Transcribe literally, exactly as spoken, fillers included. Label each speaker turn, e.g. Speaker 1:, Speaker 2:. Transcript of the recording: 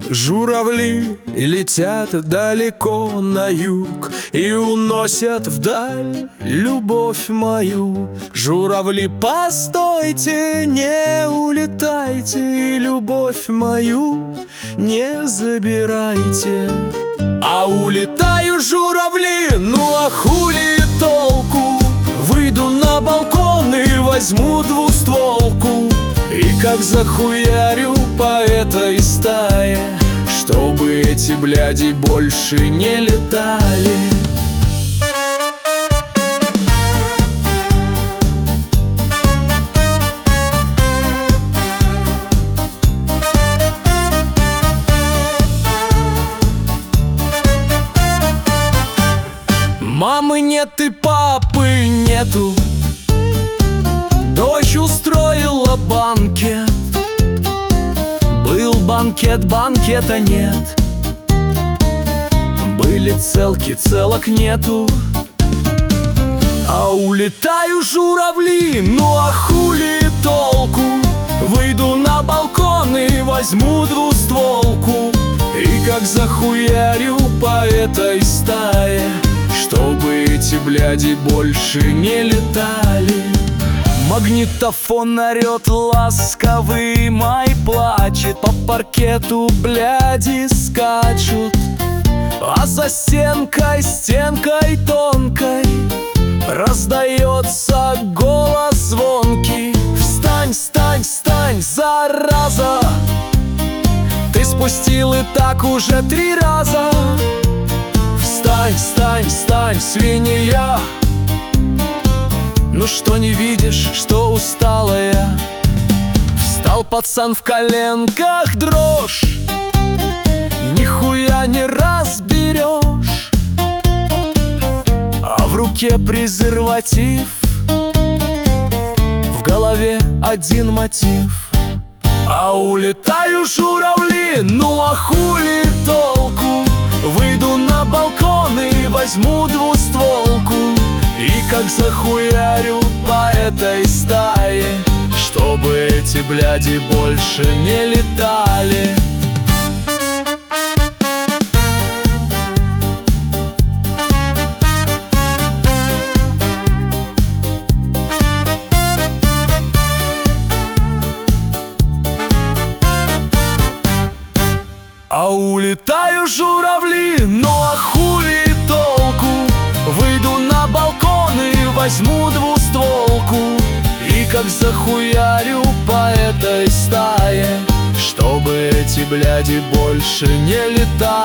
Speaker 1: Журавли летят далеко на юг и уносят вдаль любовь мою. Журавли, постойте, не улетайте, любовь мою не забирайте. А улетаю, журавли, ну а хули толку? Выйду на балкон и возьму двустволку, и как захуярю по этой стае, чтобы эти бляди больше не летали. Мамы нет и папы нету, дочь устроила банкет. Был банкет, банкета нет. Были целки, целок нету. А улетаю, журавли, ну а хули толку? Выйду на балкон и возьму двустволку, и как захуярю по этой стае, чтобы эти бляди больше не летали. Магнитофон орёт ласковый, май плачет, по паркету бляди скачут. А за стенкой, стенкой тонкой раздается голос звонкий: встань, встань, встань, зараза! Ты спустил и так уже три раза. Встань, встань, встань, свинья! Ну что не видишь, что устала я? Встал пацан, в коленках дрожь, нихуя не разберешь, а в руке презерватив, в голове один мотив. А улетаю, журавли, ну а хули толку? Выйду на балкон и возьму двустволку, и как захуярю по этой стае, чтобы эти бляди больше не летали. А улетаю, журавли, ну а хули толку? Выйду на балкон и возьму двустволку, и как захуярю по этой стае, чтобы эти бляди больше не летали.